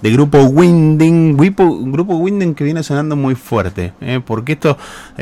de Grupo Winding, Grupo Winding que viene sonando muy fuerte, porque esto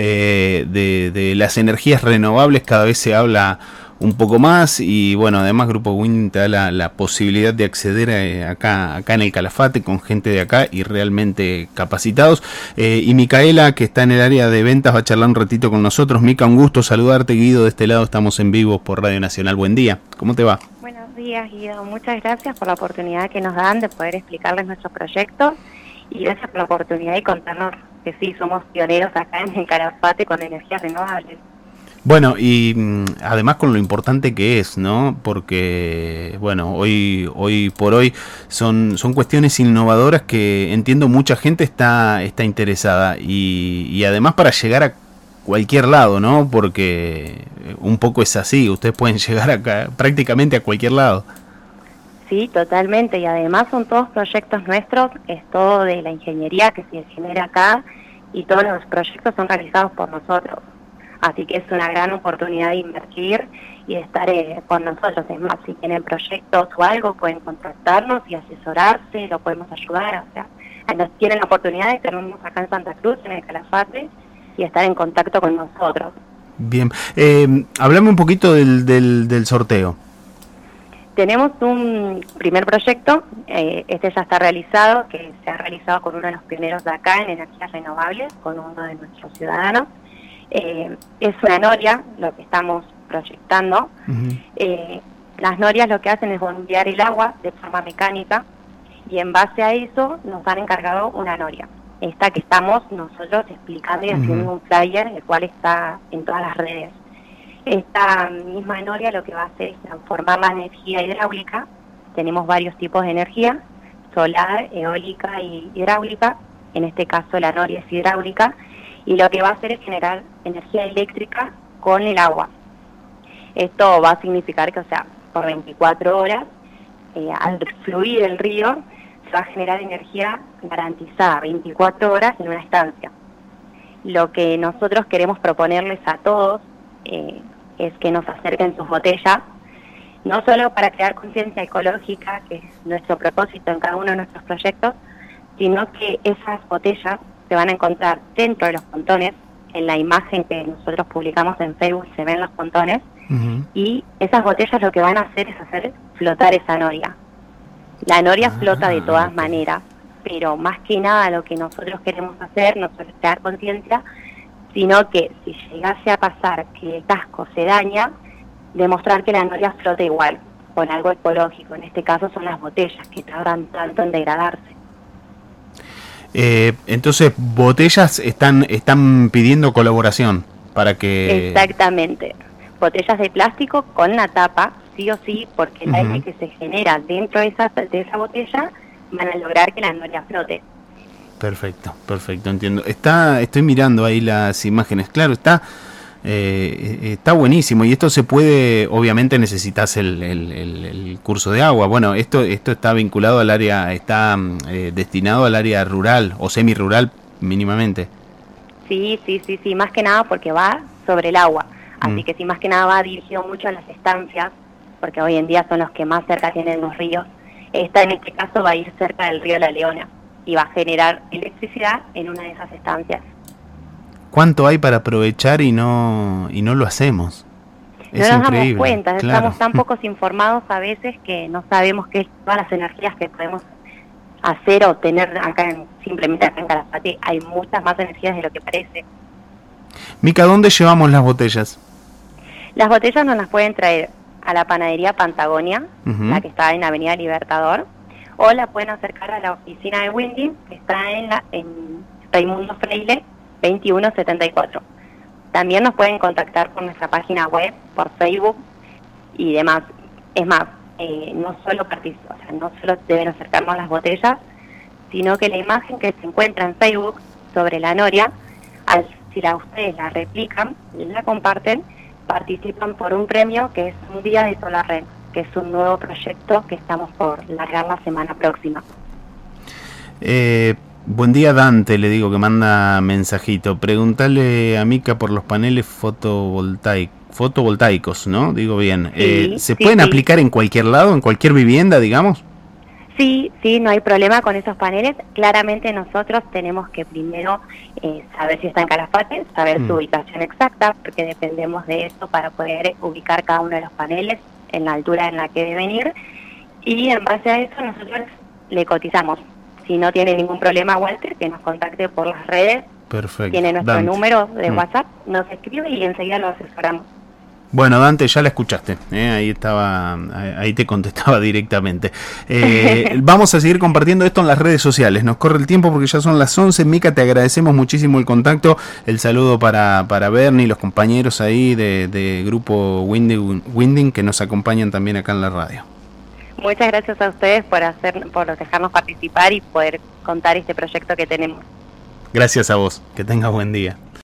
de las energías renovables cada vez se habla un poco más y bueno, además Grupo Winding te da la posibilidad de acceder acá en el Calafate con gente de acá y realmente capacitados. Y Micaela, que está en el área de ventas, va a charlar un ratito con nosotros. Mica, un gusto saludarte, Guido, de este lado estamos en vivo por Radio Nacional. Buen día, ¿cómo te va? Buenos días, Guido. Muchas gracias por la oportunidad que nos dan de poder explicarles nuestros proyectos y gracias por la oportunidad de contarnos que sí, somos pioneros acá en el Calafate con energías renovables. Bueno, y además con lo importante que es, ¿no? Porque, bueno, hoy por hoy son cuestiones innovadoras que entiendo mucha gente está interesada y además para llegar a cualquier lado, ¿no? Porque un poco es así, ustedes pueden llegar acá prácticamente a cualquier lado. Sí, totalmente, y además son todos proyectos nuestros, es todo de la ingeniería que se genera acá y todos los proyectos son realizados por nosotros. Así que es una gran oportunidad de invertir y de estar con nosotros. Es más, si tienen proyectos o algo, pueden contactarnos y asesorarse, lo podemos ayudar. O sea, tienen la oportunidad de tenernos acá en Santa Cruz, en el Calafate, y estar en contacto con nosotros. Bien, háblame un poquito del sorteo. Tenemos un primer proyecto, este ya está realizado, que se ha realizado con uno de los pioneros de acá en energías renovables, con uno de nuestros ciudadanos. Es una noria lo que estamos proyectando. Las norias lo que hacen es bombear el agua de forma mecánica y en base a eso nos han encargado una noria. Esta que estamos nosotros explicando y haciendo un flyer, el cual está en todas las redes. Esta misma noria lo que va a hacer es transformar la energía hidráulica. Tenemos varios tipos de energía, solar, eólica y hidráulica. En este caso la noria es hidráulica. Y lo que va a hacer es generar energía eléctrica con el agua. Esto va a significar que, o sea, por 24 horas, al fluir el río, se va a generar energía garantizada 24 horas en una estancia. Lo que nosotros queremos proponerles a todos es que nos acerquen sus botellas, no solo para crear conciencia ecológica, que es nuestro propósito en cada uno de nuestros proyectos, sino que esas botellas se van a encontrar dentro de los pontones. En la imagen que nosotros publicamos en Facebook se ven los pontones, y esas botellas lo que van a hacer es hacer flotar esa noria. La noria flota de todas maneras, pero más que nada lo que nosotros queremos hacer no solo es crear conciencia, sino que si llegase a pasar que el casco se daña, demostrar que la noria flota igual, con algo ecológico. En este caso son las botellas, que tardan tanto en degradarse. Entonces, botellas están pidiendo colaboración para que... Exactamente. Botellas de plástico con la tapa, sí o sí, porque el aire que se genera dentro de esa botella van a lograr que la noria flote. Perfecto, entiendo. Estoy mirando ahí las imágenes. Claro, está buenísimo. Y esto se puede, obviamente necesitas el curso de agua. Bueno, esto está vinculado al área, está destinado al área rural o semi-rural mínimamente. Sí, más que nada porque va sobre el agua. Así que sí, más que nada va dirigido mucho a las estancias, porque hoy en día son los que más cerca tienen los ríos. Esta en este caso va a ir cerca del río La Leona y va a generar electricidad en una de esas estancias. ¿Cuánto hay para aprovechar y no lo hacemos? Es no nos increíble, damos cuenta, claro. Estamos tan pocos informados a veces que no sabemos qué es todas las energías que podemos hacer o tener acá, simplemente acá en Calafate. Hay muchas más energías de lo que parece. Mica, ¿dónde llevamos las botellas? Las botellas nos las pueden traer a la panadería Patagonia, la que está en Avenida Libertador, o la pueden acercar a la oficina de Winding, que está en Raimundo Freire 2174. También nos pueden contactar por nuestra página web, por Facebook y demás. Es más, no solo deben acercarnos las botellas, sino que la imagen que se encuentra en Facebook sobre la noria, si ustedes la replican y la comparten, participan por un premio que es un día de SolarRed, que es un nuevo proyecto que estamos por largar la semana próxima. Buen día, Dante, le digo, que manda mensajito. Preguntale a Mica por los paneles fotovoltaicos, ¿no? Digo bien. ¿Se pueden aplicar en cualquier lado, en cualquier vivienda, digamos? Sí, sí, no hay problema con esos paneles. Claramente nosotros tenemos que primero saber si está en Calafate, saber su ubicación exacta, porque dependemos de eso para poder ubicar cada uno de los paneles en la altura en la que deben ir. Y en base a eso nosotros le cotizamos. Si no tiene ningún problema, Walter, que nos contacte por las redes. Perfecto. Tiene nuestro Dante. número de WhatsApp, nos escribe y enseguida lo asesoramos. Bueno, Dante, ya la escuchaste, ahí estaba, ahí te contestaba directamente. Vamos a seguir compartiendo esto en las redes sociales. Nos corre el tiempo porque ya son las 11. Mica, te agradecemos muchísimo el contacto. El saludo para Bernie y los compañeros ahí de Grupo Winding que nos acompañan también acá en la radio. Muchas gracias a ustedes por dejarnos participar y poder contar este proyecto que tenemos. Gracias a vos. Que tengas buen día.